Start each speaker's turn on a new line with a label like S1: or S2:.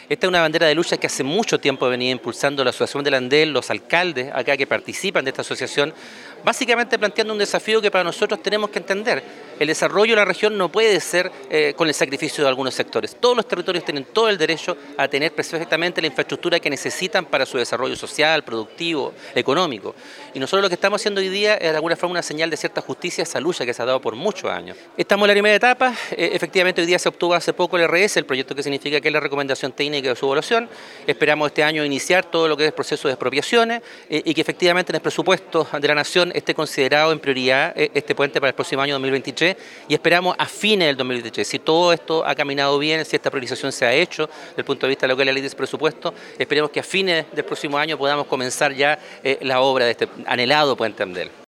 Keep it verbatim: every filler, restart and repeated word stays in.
S1: Esta es una bandera de lucha que hace mucho tiempo venía impulsando la Asociación del Andel, los alcaldes acá que participan de esta asociación, básicamente planteando un desafío que para nosotros tenemos que entender. El desarrollo de la región no puede ser eh, con el sacrificio de algunos sectores. Todos los territorios tienen todo el derecho a tener perfectamente la infraestructura que necesitan para su desarrollo social, productivo, económico. Y nosotros lo que estamos haciendo hoy día es de alguna forma una señal de cierta justicia a esa lucha que se ha dado por muchos años. Estamos en la primera etapa, eh, efectivamente hoy día se obtuvo hace poco el R S, el proyecto que significa que es la recomendación técnica de su evaluación. Esperamos este año iniciar todo lo que es el proceso de expropiaciones eh, y que efectivamente en el presupuesto de la Nación esté considerado en prioridad eh, este puente para el próximo año dos mil veintitrés y esperamos a fines del dos mil veintitrés. Si todo esto ha caminado bien, si esta priorización se ha hecho desde el punto de vista de lo que es la ley de ese presupuesto, esperemos que a fines del próximo año podamos comenzar ya eh, la obra de este anhelado puente Andel.